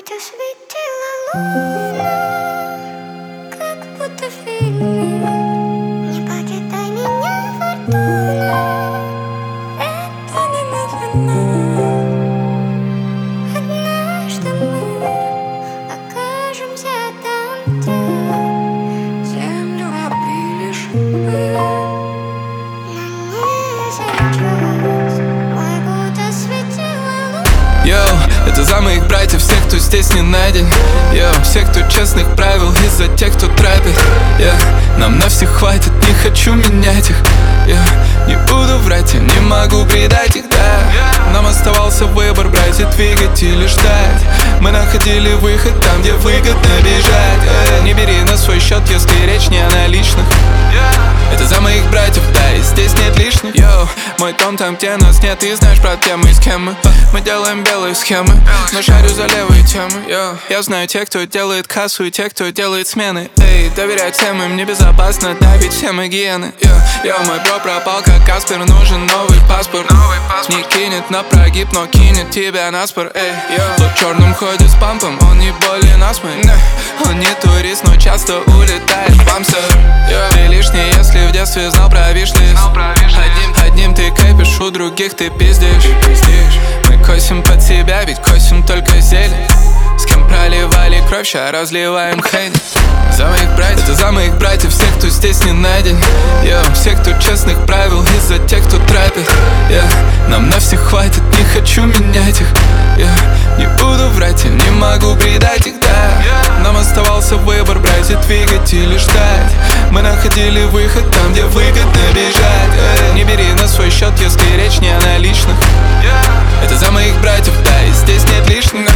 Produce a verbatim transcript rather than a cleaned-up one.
будто светила луна, как будто в фильме. Не покидай меня, фортуна, это не навсегда. Однажды мы окажемся там, где землю обрили шипы. Но не сейчас, ой, будто светила луна. Йоу, это за моих братьев, всех, кто здесь не найден. Йоу, всех, кто честных правил, и за тех, кто трэпит. Yeah. Нам на всех хватит, не хочу менять их. Yeah. Не буду врать, я не могу предать их, да. Нам оставался выбор, брать и двигать или ждать. Мы находили выход там, где выгодно бежать. Yeah. Не бери на свой счет, если речь не о наличных. Это за моих братьев, да, и здесь нет лишних. Йоу, мой дом там, где нас нет, ты знаешь про темы и схемы. Мы делаем белые схемы, но шарю за левые темы. Йоу, я знаю тех, кто делает кассу, и тех, кто делает смены. Эй, доверять всем им небезопасно, давить все мы гиены. Йоу, йоу, мой бро пропал, как Каспер, нужен новый паспорт. Не кинет на прогиб, но кинет тебя на спор. Эй, йоу, тот в черном ходит с пампом, он не более насмый. Он не турист, но часто улетает в бамсер. Ты лишний, если в детстве знал про виш-лист. Одним, одним ты кайпишь, у других ты пиздишь. Мы косим под себя, ведь косим только зелень. С кем проливали кровь, ща разливаем хейт. За моих братьев, это за моих братьев, всех, кто здесь не найден. Йоу, всех, кто честных правил, и за тех, кто трэпит. Yeah. Нам на всех хватит, не хочу менять их. Yeah. Не буду врать, я не могу предать их, да. Нам оставался выбор, брать и двигать или ждать. Мы находили выход там, где выгодно бежать. Yeah. Не бери на свой счет, если речь не о наличных. Yeah. Это за моих братьев, да, и здесь нет лишних.